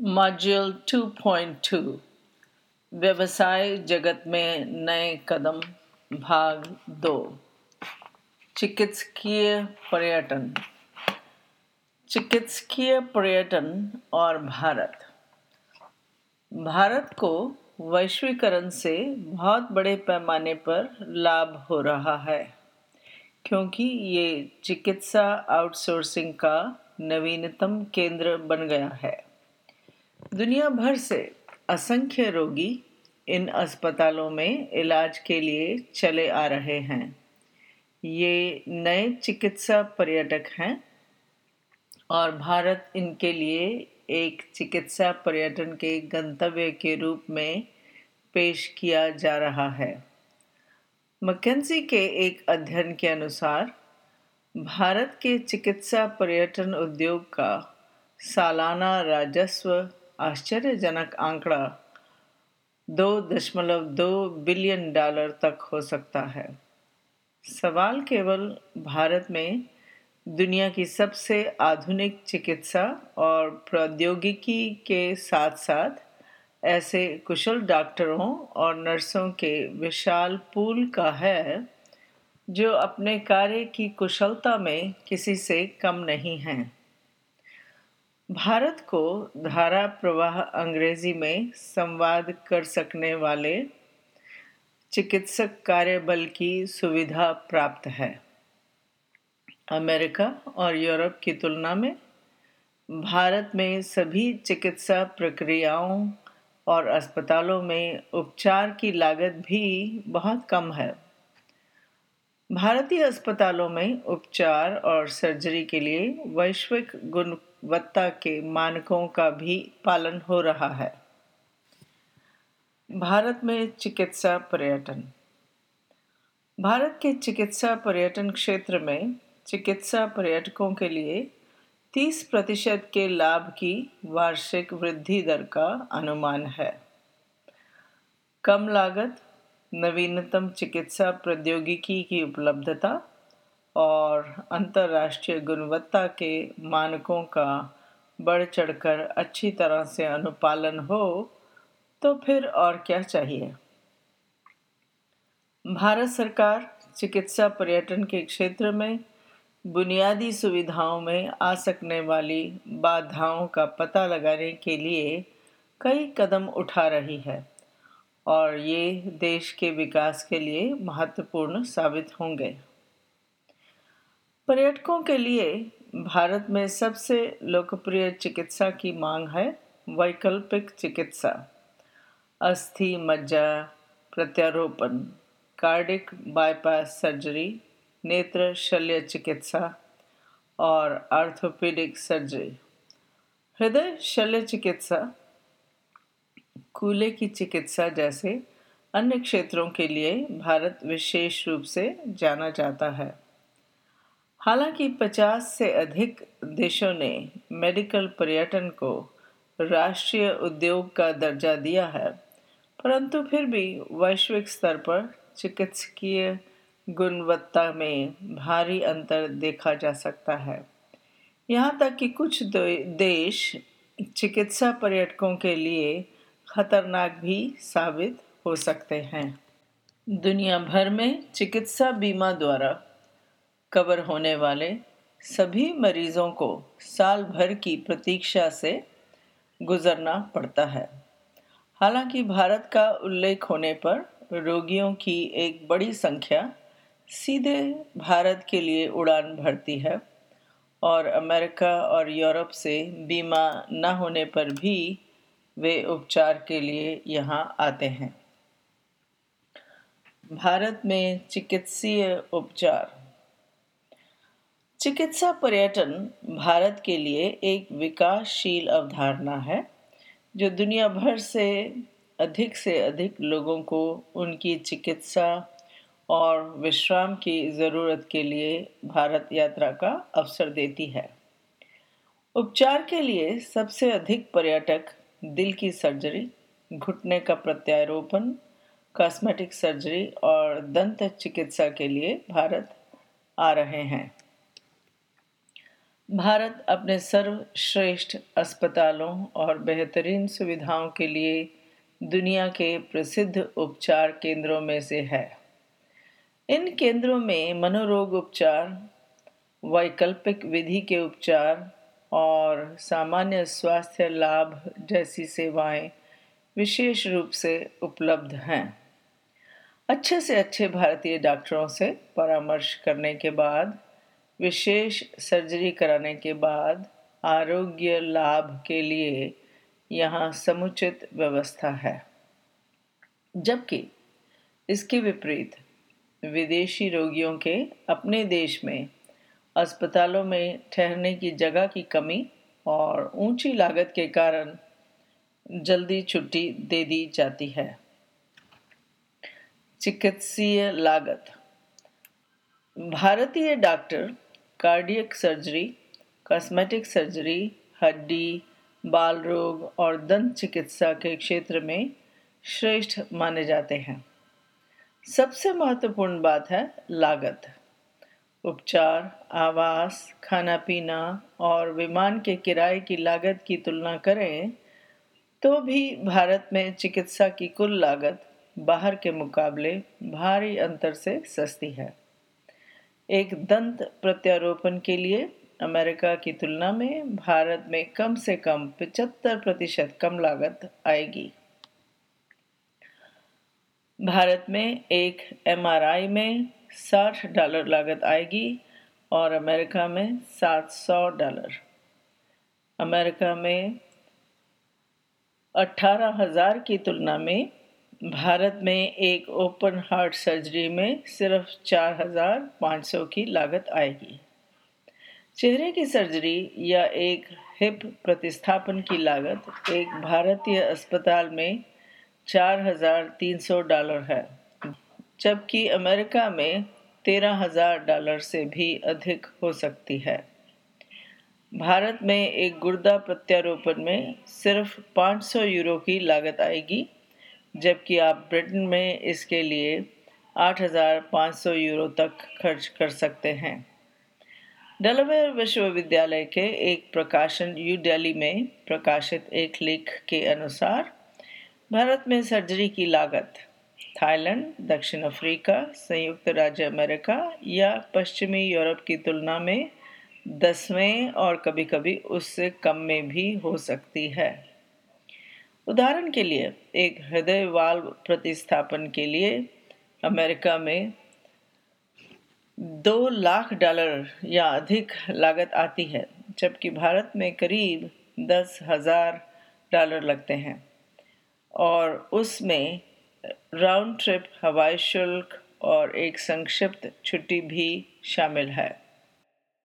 Module 2.2 व्यवसाय जगत में नए कदम भाग 2 चिकित्सकीय पर्यटन। चिकित्सकीय पर्यटन और भारत को वैश्वीकरण से बहुत बड़े पैमाने पर लाभ हो रहा है, क्योंकि ये चिकित्सा आउटसोर्सिंग का नवीनतम केंद्र बन गया है। दुनिया भर से असंख्य रोगी इन अस्पतालों में इलाज के लिए चले आ रहे हैं। ये नए चिकित्सा पर्यटक हैं और भारत इनके लिए एक चिकित्सा पर्यटन के गंतव्य के रूप में पेश किया जा रहा है। मैकेंजी के एक अध्ययन के अनुसार भारत के चिकित्सा पर्यटन उद्योग का सालाना राजस्व आश्चर्यजनक आंकड़ा $2.2 बिलियन तक हो सकता है। सवाल केवल भारत में दुनिया की सबसे आधुनिक चिकित्सा और प्रौद्योगिकी के साथ साथ ऐसे कुशल डॉक्टरों और नर्सों के विशाल पूल का है जो अपने कार्य की कुशलता में किसी से कम नहीं हैं। भारत को धारा प्रवाह अंग्रेजी में संवाद कर सकने वाले चिकित्सक कार्यबल की सुविधा प्राप्त है। अमेरिका और यूरोप की तुलना में भारत में सभी चिकित्सा प्रक्रियाओं और अस्पतालों में उपचार की लागत भी बहुत कम है। भारतीय अस्पतालों में उपचार और सर्जरी के लिए वैश्विक गुणवत्ता के मानकों का भी पालन हो रहा है। भारत में चिकित्सा पर्यटन। भारत के चिकित्सा पर्यटन क्षेत्र में चिकित्सा पर्यटकों के लिए 30% के लाभ की वार्षिक वृद्धि दर का अनुमान है। कम लागत, नवीनतम चिकित्सा प्रौद्योगिकी की उपलब्धता और अंतर्राष्ट्रीय गुणवत्ता के मानकों का बढ़ चढ़कर अच्छी तरह से अनुपालन हो तो फिर और क्या चाहिए। भारत सरकार चिकित्सा पर्यटन के क्षेत्र में बुनियादी सुविधाओं में आ सकने वाली बाधाओं का पता लगाने के लिए कई कदम उठा रही है और ये देश के विकास के लिए महत्वपूर्ण साबित होंगे। पर्यटकों के लिए भारत में सबसे लोकप्रिय चिकित्सा की मांग है वैकल्पिक चिकित्सा। अस्थि मज्जा प्रत्यारोपण, कार्डिक बाईपास सर्जरी, नेत्र शल्य चिकित्सा और ऑर्थोपेडिक सर्जरी। हृदय शल्य चिकित्सा, कूल्हे की चिकित्सा जैसे अन्य क्षेत्रों के लिए भारत विशेष रूप से जाना जाता है। हालांकि 50 से अधिक देशों ने मेडिकल पर्यटन को राष्ट्रीय उद्योग का दर्जा दिया है, परंतु फिर भी वैश्विक स्तर पर चिकित्सकीय गुणवत्ता में भारी अंतर देखा जा सकता है। यहाँ तक कि कुछ देश चिकित्सा पर्यटकों के लिए खतरनाक भी साबित हो सकते हैं। दुनिया भर में चिकित्सा बीमा द्वारा कवर होने वाले सभी मरीजों को साल भर की प्रतीक्षा से गुजरना पड़ता है। हालांकि भारत का उल्लेख होने पर रोगियों की एक बड़ी संख्या सीधे भारत के लिए उड़ान भरती है और अमेरिका और यूरोप से बीमा न होने पर भी वे उपचार के लिए यहाँ आते हैं। भारत में चिकित्सीय उपचार। चिकित्सा पर्यटन भारत के लिए एक विकासशील अवधारणा है जो दुनिया भर से अधिक लोगों को उनकी चिकित्सा और विश्राम की ज़रूरत के लिए भारत यात्रा का अवसर देती है। उपचार के लिए सबसे अधिक पर्यटक दिल की सर्जरी, घुटने का प्रत्यारोपण, कॉस्मेटिक सर्जरी और दंत चिकित्सा के लिए भारत आ रहे हैं। भारत अपने सर्वश्रेष्ठ अस्पतालों और बेहतरीन सुविधाओं के लिए दुनिया के प्रसिद्ध उपचार केंद्रों में से है। इन केंद्रों में मनोरोग उपचार, वैकल्पिक विधि के उपचार और सामान्य स्वास्थ्य लाभ जैसी सेवाएं विशेष रूप से उपलब्ध हैं। अच्छे से अच्छे भारतीय डॉक्टरों से परामर्श करने के बाद, विशेष सर्जरी कराने के बाद आरोग्य लाभ के लिए यहाँ समुचित व्यवस्था है। जबकि इसके विपरीत विदेशी रोगियों के अपने देश में अस्पतालों में ठहरने की जगह की कमी और ऊंची लागत के कारण जल्दी छुट्टी दे दी जाती है। चिकित्सीय लागत। भारतीय doctor cardiac surgery, cosmetic surgery, हड्डी, बाल रोग और दंत चिकित्सा के क्षेत्र में श्रेष्ठ माने जाते हैं। सबसे महत्वपूर्ण बात है लागत। उपचार, आवास, खाना पीना और विमान के किराए की लागत की तुलना करें तो भी भारत में चिकित्सा की कुल लागत बाहर के मुकाबले भारी अंतर से सस्ती है। एक दंत प्रत्यारोपण के लिए अमेरिका की तुलना में भारत में कम से कम 75% कम लागत आएगी। भारत में एक MRI में $60 लागत आएगी और अमेरिका में $700। अमेरिका में 18,000 की तुलना में भारत में एक ओपन हार्ट सर्जरी में सिर्फ 4,500 की लागत आएगी। चेहरे की सर्जरी या एक हिप प्रतिस्थापन की लागत एक भारतीय अस्पताल में $4,300 है, जबकि अमेरिका में $13,000 से भी अधिक हो सकती है। भारत में एक गुर्दा प्रत्यारोपण में सिर्फ €500 की लागत आएगी, जबकि आप ब्रिटेन में इसके लिए €8,500 तक खर्च कर सकते हैं। डेलावेयर विश्वविद्यालय के एक प्रकाशन न्यू दिल्ली में प्रकाशित एक लेख के अनुसार भारत में सर्जरी की लागत थाईलैंड, दक्षिण अफ्रीका, संयुक्त राज्य अमेरिका या पश्चिमी यूरोप की तुलना में 10वें और कभी-कभी उससे कम में भी हो सकती है। उदाहरण के लिए, एक हृदय वाल्व प्रतिस्थापन के लिए अमेरिका में $2,00,000 या अधिक लागत आती है, जबकि भारत में करीब $10,000 लगते हैं और उसमें राउंड ट्रिप हवाई शुल्क और एक संक्षिप्त छुट्टी भी शामिल है।